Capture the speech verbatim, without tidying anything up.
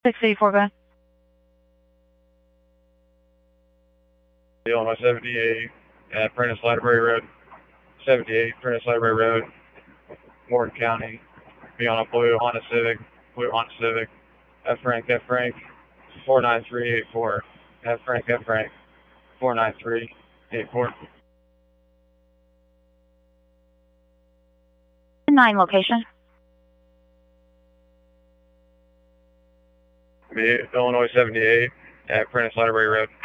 six eighty-four, go ahead. Illinois seventy-eight at Prentice Library Road. seventy-eight Prentice Library Road, Morgan County. Be on a blue Honda Civic. Blue Honda Civic. F Frank, F Frank. four nine three eight four. F Frank, F Frank. four nine three eight four. nine location. Be Illinois seventy-eight at Prentice Library Road.